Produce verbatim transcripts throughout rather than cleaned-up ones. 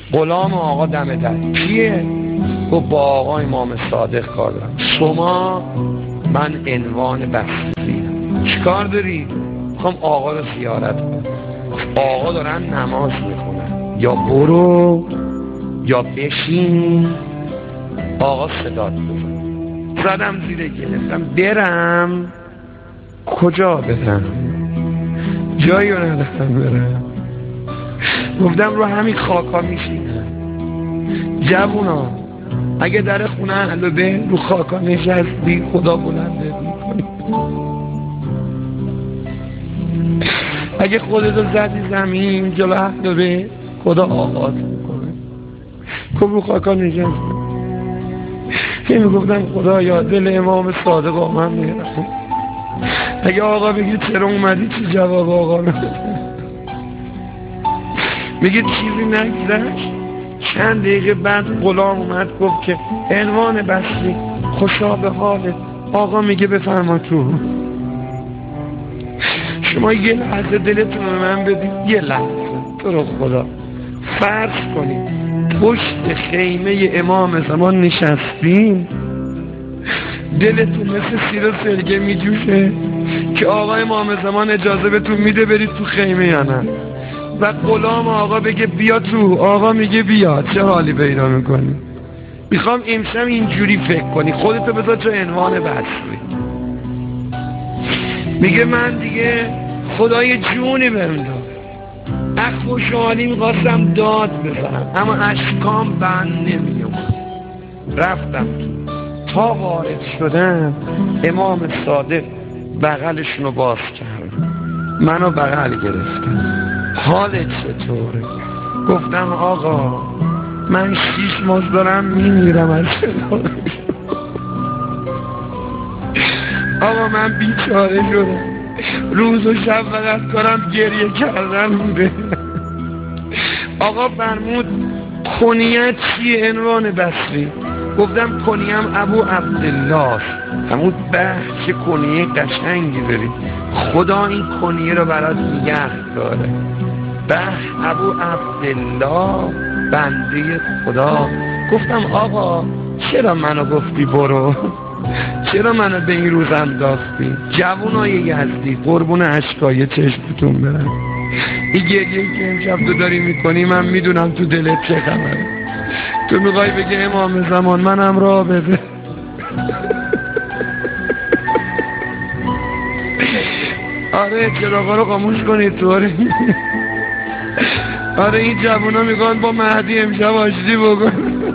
غلام آقا دم در. کیه؟ گفت با آقا امام صادق کار دارم. شما؟ من عنوان بسیاریم. چیکار داری؟ میخوام آقا رو زیارت کنم. آقا دارن نماز میخونن، یا برو یا بشین. آقا صدات بزن. زدم زیر گرفتم برم. کجا برم؟ جایی رو ندارم برم. گفتم رو همین خاکا میشینم. جوونا اگه در خونه اهل بیت رو خاکا نشستی خدا بلنده میکنی. اگه خودتو زدی زمین جلو اهل بیت خدا آغاز میکنه. کم رو خاکا نشستی. که میگفتم خدایا دل امام صادق آمن میرم. اگه آقا بگی چرا اومدی چی جواب آقا رو میگه چیزی نگذشت. چند دقیقه بعد غلام اومد گفت که عنوان بسری خوشا به حالت. آقا میگه بفرما تو. شما یه لحظه دلتون رو من بدید، یه لحظه تو رو خدا فرض کنید پشت خیمه امام زمان نشستین، دلتون مثل سیر و سرگه میجوشه که آقا امام زمان اجازه بهتون میده برید تو خیمه یا نه. و غلام آقا بگه بیا تو، آقا میگه بیا. چه حالی پیدا میکنی؟ میخوام امشب اینجوری فکر کنی، خودتو بذار چه عنوان بسری. میگه من دیگه خدای جونی بهم داد، از خوشحالی میخواستم داد بزنم اما اشکام بند نمیومد. رفتم تو. تا وارد شدم امام صادق بغلشونو باز کرد، منو بغل گرفتم. حالت چطوره؟ گفتم آقا من شیش ماه دارم میمیرم از شدارم. آقا من بیچاره شدم، روز و شب فقط کنم گریه کردن بوده. آقا فرمود کنیت چیه عنوان بسری؟ گفتم کنیم ابو عبدالله. فرمود به چه کنیه قشنگی داری، خدا این کنیه رو برات نگه داره. به ابو عبدالله بنده خدا. گفتم آقا چرا منو گفتی برو؟ چرا منو به این روز انداختی؟ جوانای یزدی قربون اشکای چشمتون برم، این گریه که امشب تو داری میکنی من میدونم تو دلت چه خبره. تو میخوای بگه امام زمان منم راه بده. آره چراغا رو خاموش کنید تو. آره آره این جوونا میگن با مهدی امشب آشتی بکن.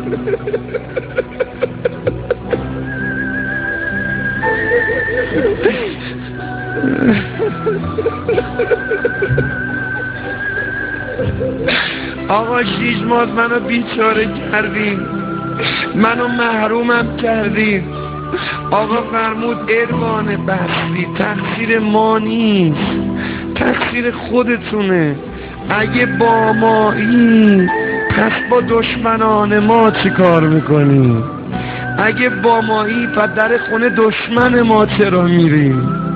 آقا شیش ماه منو بیچاره کردین، منو محرومم کردین. آقا فرمود عنوان بسری تقصیر ما نیست، تقصیر خودتونه. اگه با مایی پس با دشمنان ما چی کار میکنی؟ اگه با مایی پس در خونه دشمن ما چرا میری؟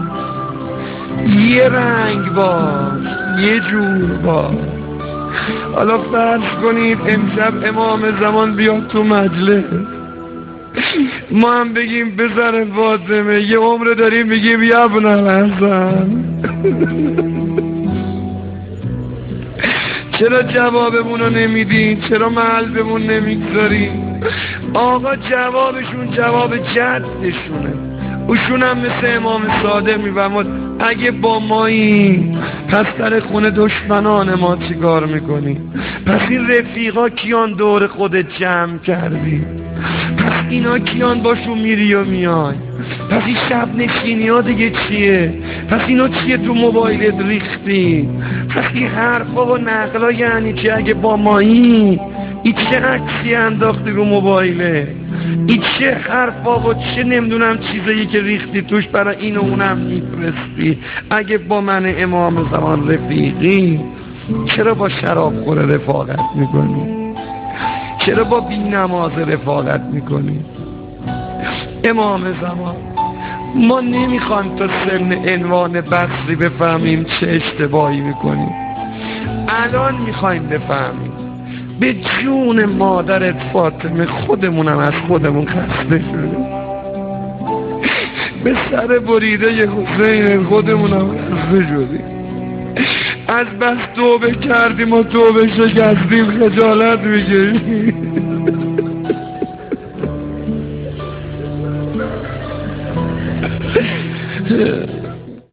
یه رنگ باش، یه جور باش. حالا فرض کنید امشب امام زمان بیاد تو مجلس، ما هم بگیم بزن فاطمه، یه عمر داریم بگیم یا ابن الحسن. چرا جوابمونو نمیدین؟ چرا قلبمون نمیگذارین؟ آقا جوابشون جواب جدشونه، اوشون هم مثل امام صادق میفرماد اگه با مایی پس در خونه دشمنان ما چی کار میکنی؟ پس این رفیقا کیان دور خودت جمع کردی؟ پس اینا کیان باشون میری و میای؟ پس این شب نشینی ها دیگه چیه؟ پس اینا چیه تو موبایلت ریختی؟ پس این حرفا و نقلا یعنی چی اگه با مایی؟ این چه عکسی انداختی رو موبایله؟ این چه حرفا و چه نمیدونم چیزایی که ریختی توش برای این و اونم میفرستی؟ اگه با من امام زمان رفیقی چرا با شراب خوره رفاقت میکنی؟ چرا با بی نماز رفاقت میکنی؟ امام زمان ما نمیخوایم تا سن عنوان بسری بفهمیم چه اشتباهی میکنیم، الان میخوایم بفهمیم. به جون مادرت فاطمه خودمونم از خودمون خسته شدیم، به سر بریده حسین خودمونم خسته شدیم، از بس توبه کردیم و توبه شکستیم خجالت میکشیم.